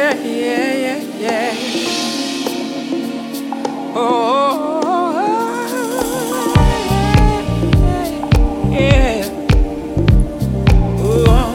yeah, yeah. Oh, yeah. Oh,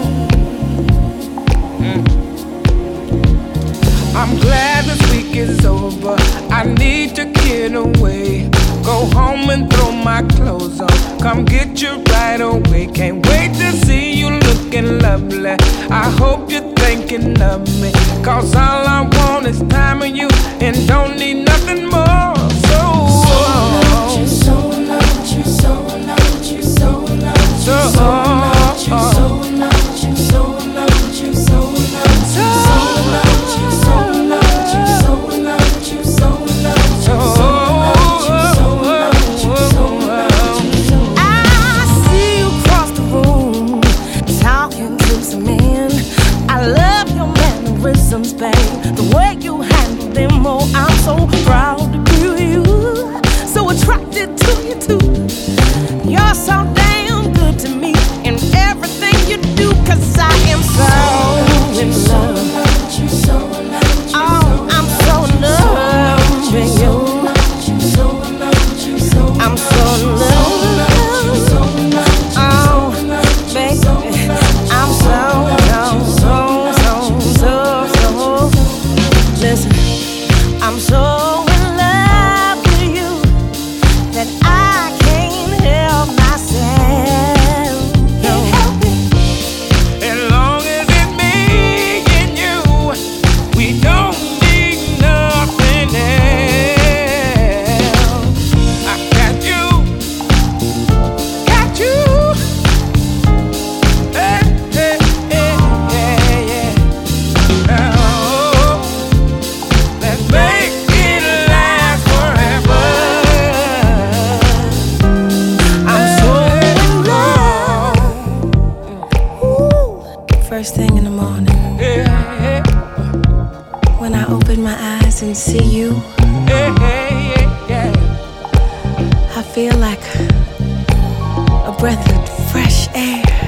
I'm glad this week is over. I need to get away. Go home and throw my clothes on. Come get you right away. Can't wait to see you looking lovely. I hope you're thinking of me, 'cause all I want is time with you and don't need nothing more. So want you, so want you, so want you, so want you, so want you, so want you, so want you, so want you, so want you, so want you, so want you, so want you, so babe, the way you handle them, oh, I'm so proud to be you, so attracted to you too. You're so damn good to me in everything you do, 'cause I am so in love. Oh, I'm so in love with you. I'm so in love. Oh, baby, I'm so listen, I'm so in love with you that I can't help myself. Can't help it. As long as it's me and you, we don't need nothing else. I got you, got you. Hey, hey, hey, yeah, yeah. Make it last forever. I'm so in love. Ooh. First thing in the morning, when I open my eyes and see you, I feel like a breath of fresh air.